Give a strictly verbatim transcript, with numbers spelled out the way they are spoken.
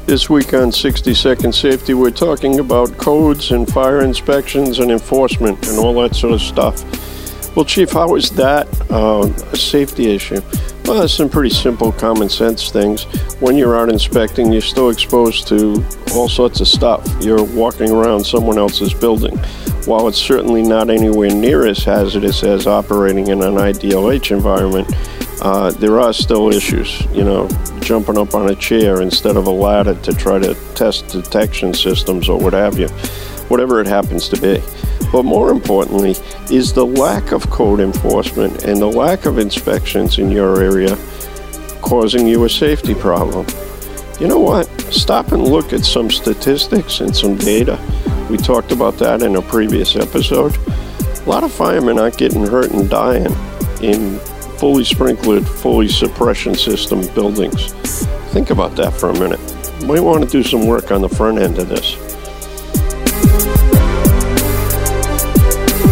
This week on sixty second Safety, we're talking about codes and fire inspections and enforcement and all that sort of stuff. Well, Chief, how is that uh, a safety issue? Well, there's some pretty simple common sense things. When you're out inspecting, you're still exposed to all sorts of stuff. You're walking around someone else's building. While it's certainly not anywhere near as hazardous as operating in an I D L H environment, uh, there are still issues. You know, jumping up on a chair instead of a ladder to try to test detection systems or what have you, whatever it happens to be. But more importantly is the lack of code enforcement and the lack of inspections in your area causing you a safety problem. You know what? Stop and look at some statistics and some data. We talked about that in a previous episode. A lot of firemen aren't getting hurt and dying in fully sprinklered, fully suppression system buildings. Think about that for a minute. You might want to do some work on the front end of this.